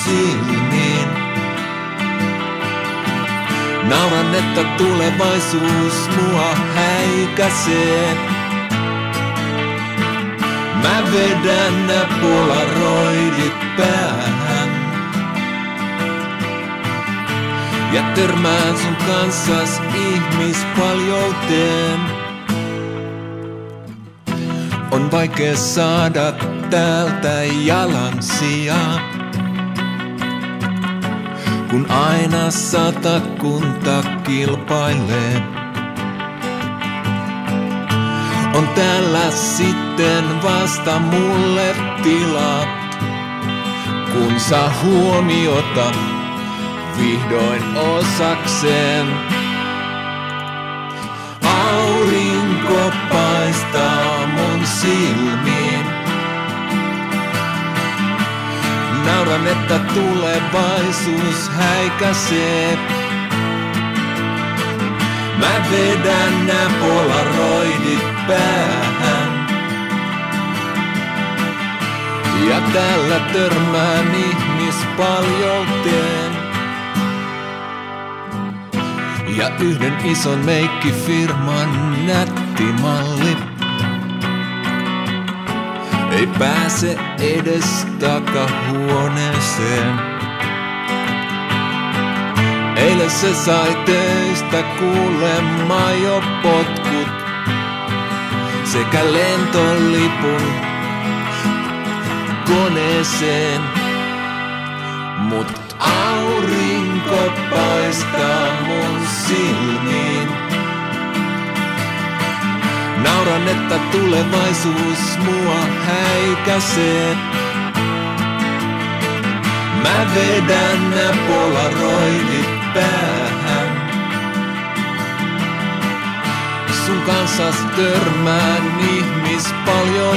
silmiin. Nauran, että tulevaisuus mua häikäisee. Mä vedän nää polaroidit päähän ja törmään sun kanssas ihmispaljouteen. On vaikea saada täältä jalansijaa, kun aina 100 kunta kilpailee. On täällä sitten vasta mulle tilaa, kun saa huomiota vihdoin osakseen. Aurinko paistaa mun silmiin. Nauran, että tulevaisuus häikäisee. Mä vedän nää polaroidit päähän ja täällä törmään ihmispaljouteen. Ja yhden ison meikkifirman nättimalli ei pääse edes takahuoneeseen. Eilen se sai töistä kuulemma jo potkut sekä lentolipun koneeseen. Mut aurinko paistaa mun silmiin. Nauran, että tulevaisuus mua häikäisee. Mä vedän nää polaroidit päähän. Sun kanssas törmään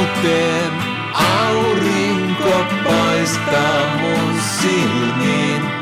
ihmispaljouteen. Aurinko paistaa mun silmiin.